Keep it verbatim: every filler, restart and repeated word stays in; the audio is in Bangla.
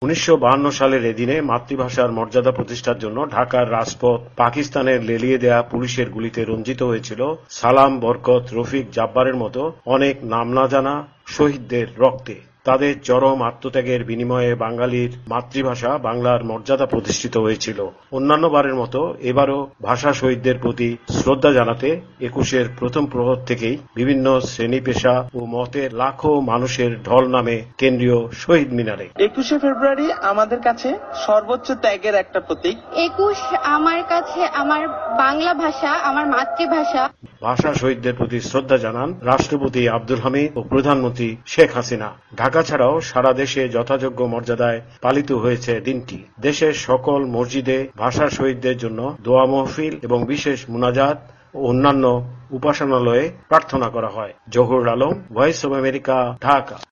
উনিশশো বাহান্ন সালের এদিনে মাতৃভাষার মর্যাদা প্রতিষ্ঠার জন্য ঢাকার রাজপথ পাকিস্তানের লেলিয়ে দেয়া পুলিশের গুলিতে রঞ্জিত হয়েছিল সালাম, বরকত, রফিক, জাব্বারের মতো অনেক নাম না জানা শহীদদের রক্তে। তাদের চরম আত্মত্যাগের বিনিময়ে বাঙালির মাতৃভাষা বাংলার মর্যাদা প্রতিষ্ঠিত হয়েছিল। অন্যান্য বারের মতো এবারও ভাষা শহীদদের প্রতি শ্রদ্ধা জানাতে একুশের প্রথম প্রহর থেকেই বিভিন্ন শ্রেণী পেশা ও মতের লাখো মানুষের ঢল নামে কেন্দ্রীয় শহীদ মিনারে। একুশে ফেব্রুয়ারি আমাদের কাছে সর্বোচ্চ ত্যাগের একটা প্রতীক। একুশ আমার কাছে আমার বাংলা ভাষা, আমার মাতৃভাষা। ভাষা শহীদদের প্রতি শ্রদ্ধা জানান রাষ্ট্রপতি আব্দুল হামিদ ও প্রধানমন্ত্রী শেখ হাসিনা। ঢাকা ছাড়াও সারা দেশে যথাযোগ্য মর্যাদায় পালিত হয়েছে দিনটি। দেশের সকল মসজিদে ভাষা শহীদদের জন্য দোয়া মাহফিল এবং বিশেষ মুনাজাত ও অন্যান্য উপাসনালয়ে প্রার্থনা করা হয়। Zahur Alam, Voice of America, Dhaka.